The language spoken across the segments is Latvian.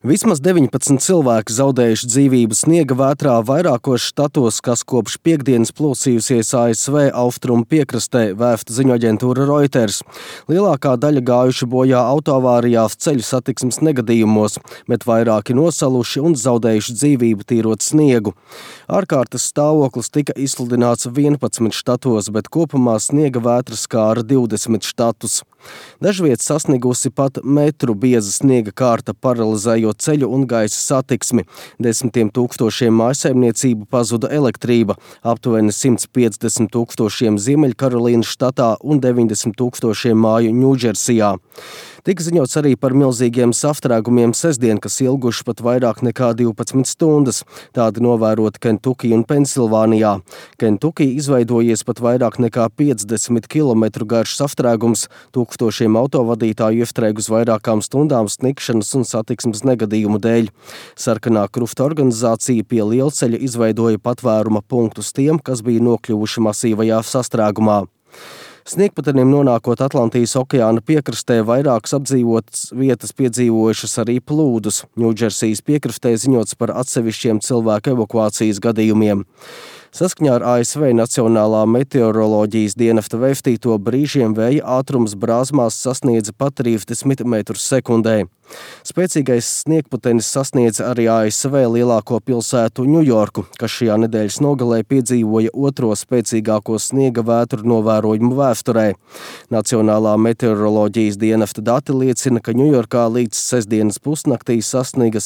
Vismaz 19 cilvēki zaudējuši dzīvību sniega vētrā vairākos štatos, kas kopš piektdienas plosījusies ASV austrumu piekrastē, vēsta ziņu aģentūra Reuters. Lielākā daļa gājuši bojā autoavārijās, ceļu satiksmes negadījumos, bet vairāki nosaluši un zaudējuši dzīvību tīrot sniegu. Ārkārtas stāvoklis tika izsludināts 11 štatos, bet kopumā sniega vētra skāra 20 štatus. Dažviet sasniegusi pat metru bieza sniega kārta, paralizējot ceļu un gaisa satiksmi. Desmitiem tūkstošiem mājsaimniecību pazuda elektrība, aptuveni 150 tūkstošiem Ziemeļkarolīnas štatā un 90 tūkstošiem māju Ņūdžersijā. Tika ziņots arī par milzīgiem sastrēgumiem sestdien, kas ilguši pat vairāk nekā 12 stundas. Tādi novēroti Kentuki un Pensilvānijā. Kentuki izveidojies pat vairāk nekā 50 km garš sastrēgums, tūkstošiem autovadītāju iestrēg uz vairākām stundām snikšanas un satiksmes negadījumu dēļ. Sarkanā krusta organizācija pie lielceļa izveidoja patvēruma punktus tiem, kas bija nokļuvuši masīvajā sastrēgumā. Sniegputenim nonākot Atlantijas okeāna piekrastē, vairākas apdzīvotas vietas piedzīvojušas arī plūdus. Ņūdžersijas piekrastē ziņots par atsevišķiem cilvēku evakuācijas gadījumiem. Saskaņā ar ASV Nacionālā meteoroloģijas dienesta vēstīto brīžiem vēja ātrums Brāzmās sasniedza pat 30 metrus sekundē. Spēcīgais sniegputenis sasniedza arī ASV lielāko pilsētu Ņujorku, kas šajā nedēļas nogalē piedzīvoja otro spēcīgāko sniega vētru novērojumu vēsturē. Nacionālā meteoroloģijas dienesta dati liecina, ka Ņujorkā līdz sestdienas pusnaktī sasniega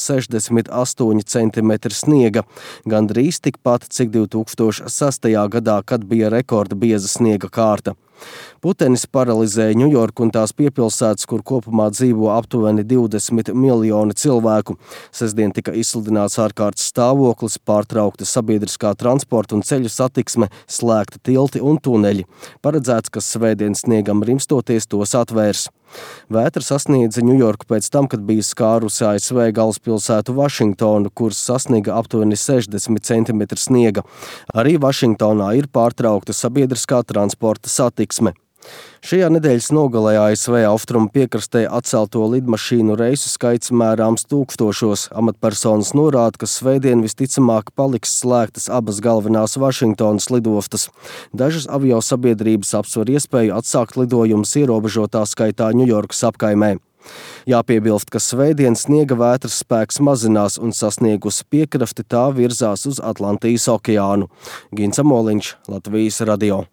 68 centimetri sniega, gandrīz tikpat, cik 2006. gadā, kad bija rekorda bieza sniega kārta. Putenis paralizēja Ņujorku un tās piepilsētas, kur kopumā dzīvo aptuveni 20 miljoni cilvēku. Sestdien tika izsludināts ārkārtas stāvoklis, pārtraukta sabiedriskā transporta un ceļu satiksme, slēgta tilti un tuneļi. Paredzēts, ka svētdien sniegam rimstoties tos atvērs. Vētra sasniedza Ņujorku pēc tam, kad bija skārusi ASV galvaspilsētu Vašingtonu, kuras sasniega aptuveni 60 cm sniega. Arī Vašingtonā ir pārtraukta sabiedriskā transporta satiksme. Šajā nedēļas nogalē ASV austrumu piekrastē atcelto lidmašīnu reisu skaits mērāms tūkstošos. Amatpersonas norāda, ka svētdien visticamāk paliks slēgtas abas galvenās Vašingtonas lidostas. Dažas aviosabiedrības apsver iespēju atsākt lidojumus ierobežotā skaitā Ņujorkas apkaimē. Jāpiebilst, ka svētdien sniega vētras spēks mazinās un sasniegusi piekrasti tā virzās uz Atlantijas okeānu. Gins Amoliņš, Latvijas radio.